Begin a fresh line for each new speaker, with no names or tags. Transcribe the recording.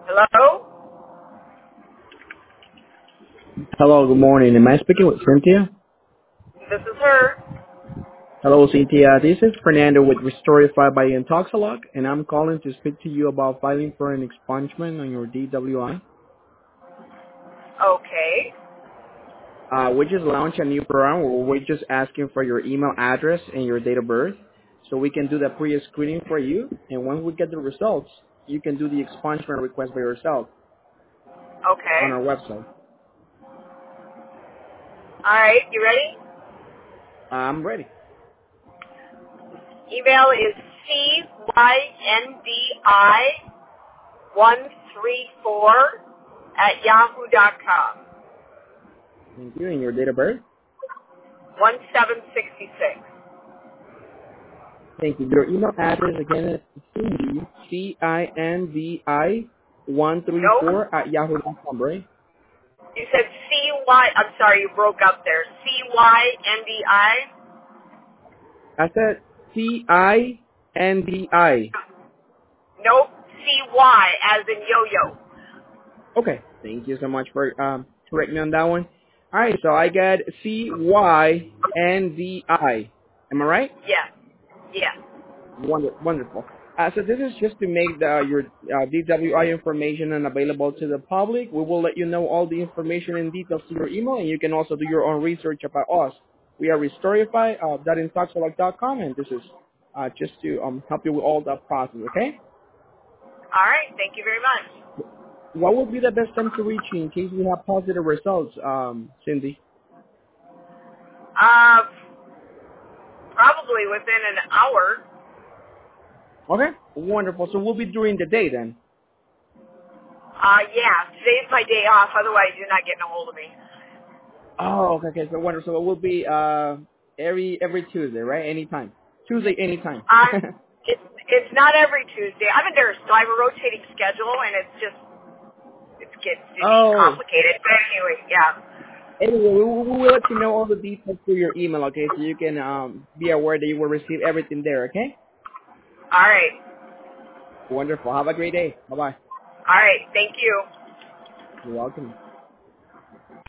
Hello?
Hello, good morning. Am I speaking with Cynthia?
This is her.
Hello, Cynthia. This is Fernando with Restorify by Intoxalog, and I'm calling to speak to you about filing for an expungement on your DWI.
Okay.
We just launched a new program where we're just asking for your email address and your date of birth so we can do the pre-screening for you, and when we get the results, you can do the expungement request by yourself
Okay.
on our website.
Alright, you ready?
I'm ready.
Email is cyndi134 at yahoo.com.
Thank you. And your date of birth?
1766.
Thank you. Your email address again is Cindy,
Nope.
CINDI134 at yahoo.com, right?
You said I'm sorry, you broke up there. CYNDI?
I said CINDI.
Nope. CY as in yo-yo.
Okay. Thank you so much for correcting me on that one. All right. So I got CYNDI. Am I right?
Yes. Yes.
Wonderful. So this is just to make your DWI information unavailable to the public. We will let you know all the information and details to your email, and you can also do your own research about us. We are Restorify.intoxalog.com, and this is just to help you with all that process, okay?
Alright, thank you very much.
What would be the best time to reach you in case we have positive results, Cindy?
Uh, Probably within an hour.
Okay, wonderful. So we'll be during the day then.
Yeah, today's my day off. Otherwise, you're not getting a hold of me.
Oh, okay. So wonderful. So it will be every Tuesday, right? Anytime. Tuesday, anytime.
It's not every Tuesday. I'm a nurse, so I have a rotating schedule, and it gets to be
Oh.
complicated. But anyway, yeah.
Anyway, we will let you know all the details through your email, okay? So you can be aware that you will receive everything there, okay?
All right.
Wonderful. Have a great day. Bye bye.
All right. Thank you.
You're welcome.